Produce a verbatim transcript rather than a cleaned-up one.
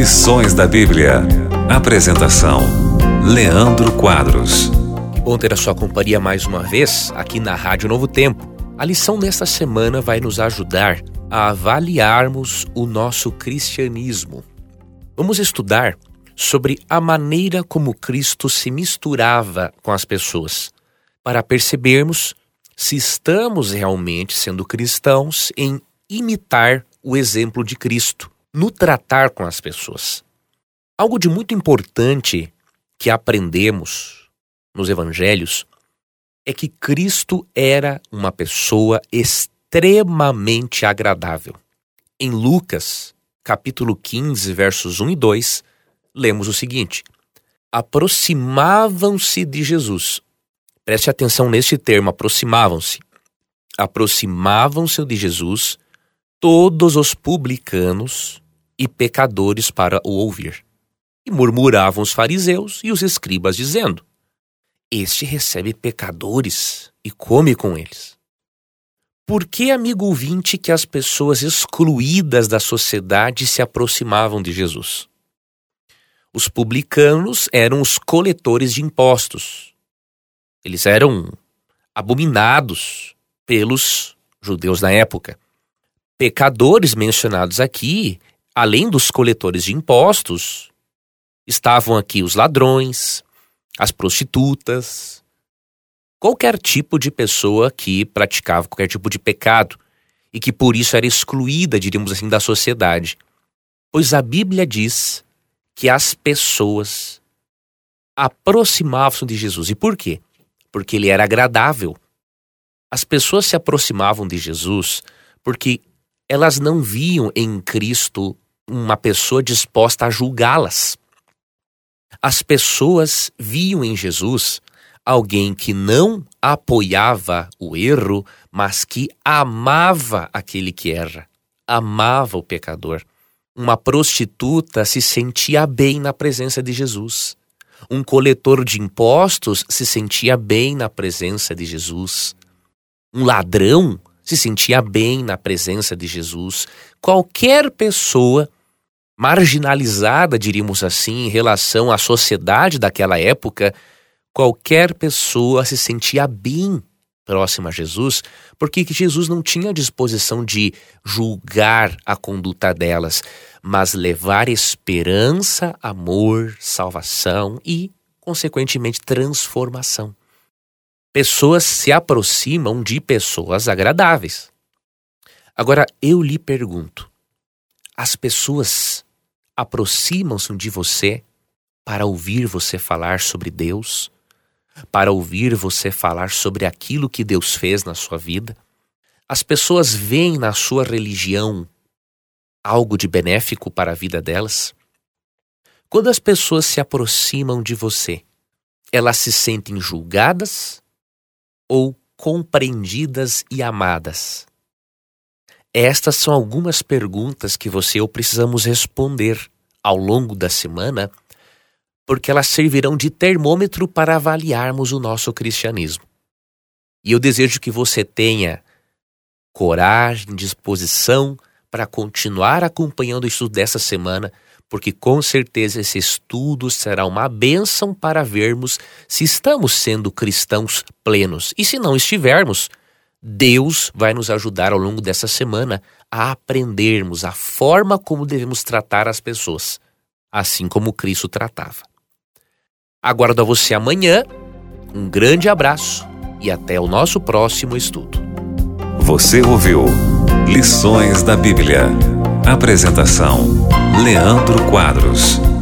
Lições da Bíblia. Apresentação: Leandro Quadros. Que bom ter a sua companhia mais uma vez aqui na Rádio Novo Tempo. A lição desta semana vai nos ajudar a avaliarmos o nosso cristianismo. Vamos estudar sobre a maneira como Cristo se misturava com as pessoas, para percebermos se estamos realmente sendo cristãos em imitar o exemplo de Cristo, no tratar com as pessoas. Algo de muito importante que aprendemos nos evangelhos é que Cristo era uma pessoa extremamente agradável. Em Lucas, capítulo quinze, versos um e dois, lemos o seguinte: aproximavam-se de Jesus. Preste atenção neste termo, aproximavam-se. Aproximavam-se de Jesus todos os publicanos e pecadores para o ouvir. E murmuravam os fariseus e os escribas, dizendo: este recebe pecadores e come com eles. Por que, amigo ouvinte, que as pessoas excluídas da sociedade se aproximavam de Jesus? Os publicanos eram os coletores de impostos. Eles eram abominados pelos judeus na época. Pecadores mencionados aqui, além dos coletores de impostos, estavam aqui os ladrões, as prostitutas, qualquer tipo de pessoa que praticava qualquer tipo de pecado e que por isso era excluída, diríamos assim, da sociedade. Pois a Bíblia diz que as pessoas aproximavam-se de Jesus. E por quê? Porque ele era agradável. As pessoas se aproximavam de Jesus porque elas não viam em Cristo uma pessoa disposta a julgá-las. As pessoas viam em Jesus alguém que não apoiava o erro, mas que amava aquele que erra, amava o pecador. Uma prostituta se sentia bem na presença de Jesus. Um coletor de impostos se sentia bem na presença de Jesus. Um ladrão se sentia bem na presença de Jesus. Qualquer pessoa marginalizada, diríamos assim, em relação à sociedade daquela época, qualquer pessoa se sentia bem próxima a Jesus, porque Jesus não tinha disposição de julgar a conduta delas, mas levar esperança, amor, salvação e, consequentemente, transformação. Pessoas se aproximam de pessoas agradáveis. Agora, eu lhe pergunto, as pessoas aproximam-se de você para ouvir você falar sobre Deus, para ouvir você falar sobre aquilo que Deus fez na sua vida? As pessoas veem na sua religião algo de benéfico para a vida delas? Quando as pessoas se aproximam de você, elas se sentem julgadas ou compreendidas e amadas? Estas são algumas perguntas que você e eu precisamos responder ao longo da semana, porque elas servirão de termômetro para avaliarmos o nosso cristianismo. E eu desejo que você tenha coragem, disposição para continuar acompanhando o estudo dessa semana, porque com certeza esse estudo será uma bênção para vermos se estamos sendo cristãos plenos. E se não estivermos, Deus vai nos ajudar ao longo dessa semana a aprendermos a forma como devemos tratar as pessoas, assim como Cristo tratava. Aguardo a você amanhã, um grande abraço e até o nosso próximo estudo. Você ouviu Lições da Bíblia. Apresentação: Leandro Quadros.